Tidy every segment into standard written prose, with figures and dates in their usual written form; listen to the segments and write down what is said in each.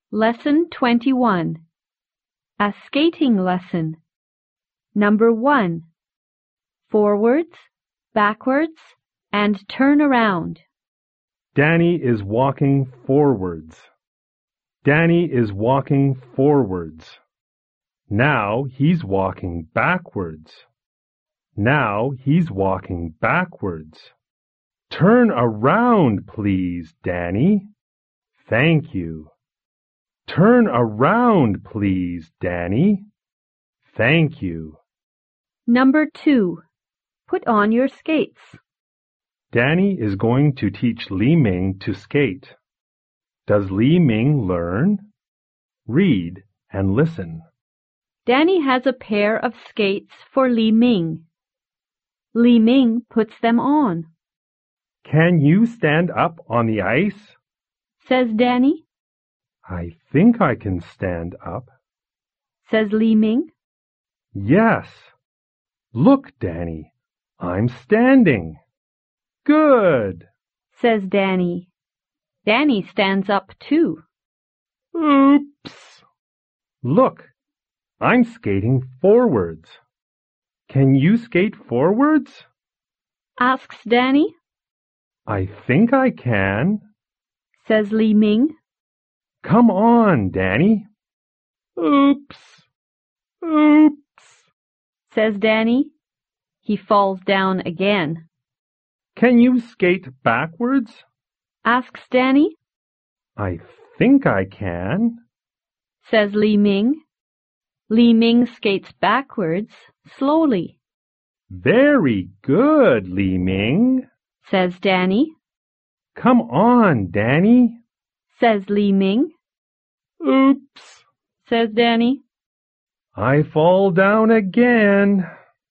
Lesson 21. A skating lesson. Number 1. Forwards, backwards, and turn around. Danny is walking forwards. Danny is walking forwards. Now he's walking backwards. Now he's walking backwards. Turn around, please, Danny. Thank you. Turn around, please, Danny. Thank you. Number 2. Put on your skates. Danny is going to teach Li Ming to skate. Does Li Ming learn? Read and listen. Danny has a pair of skates for Li Ming. Li Ming puts them on. Can you stand up on the ice? Says Danny. I think I can stand up. Says Li Ming. Yes. Look, Danny, I'm standing. Good, says Danny. Danny stands up too. Oops. Look, I'm skating forwards. Can you skate forwards? Asks Danny. I think I can, says Li Ming. Come on, Danny. Oops. Oops, says Danny. He falls down again. Can you skate backwards? Asks Danny. I think I can, says Li Ming. Li Ming skates backwards, slowly. Very good, Li Ming, says Danny. Come on, Danny, says Li Ming. Oops, says Danny. I fall down again.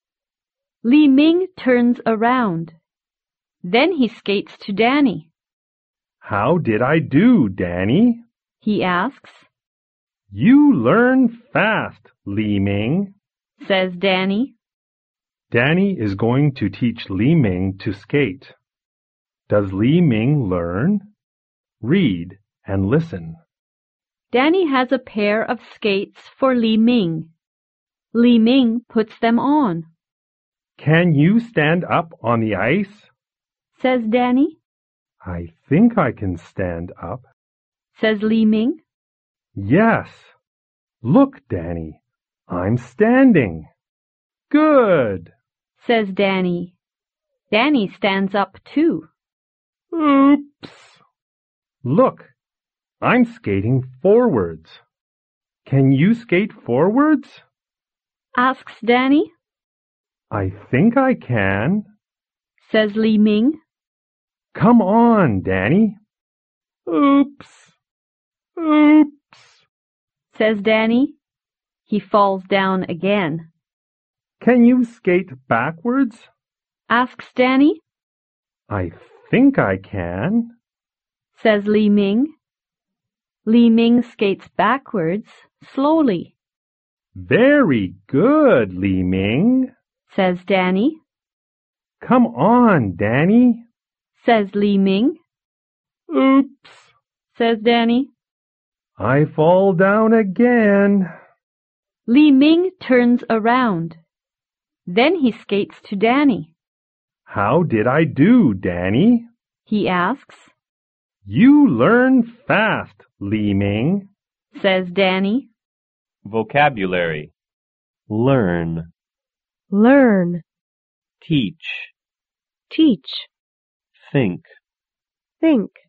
Li Ming turns around. Then he skates to Danny. How did I do, Danny? He asks. You learn fast, Li Ming, says Danny. Danny is going to teach Li Ming to skate. Does Li Ming learn? Read and listen. Danny has a pair of skates for Li Ming. Li Ming puts them on. Can you stand up on the ice? Says Danny. I think I can stand up, says Li Ming. Yes. Look, Danny, I'm standing. Good, says Danny. Danny stands up too. Oops. Look, I'm skating forwards. Can you skate forwards? Asks Danny. I think I can, says Li Ming. Come on, Danny. Oops. Oops, says Danny. He falls down again. Can you skate backwards? Asks Danny. I think I can, says Li Ming. Li Ming skates backwards, slowly. Very good, Li Ming, says Danny. Come on, Danny, says Li Ming. Oops, says Danny. I fall down again. Li Ming turns around. Then he skates to Danny. How did I do, Danny? He asks. You learn fast, Li Ming, says Danny. Vocabulary. Learn. Learn. Teach. Teach. Think. Think.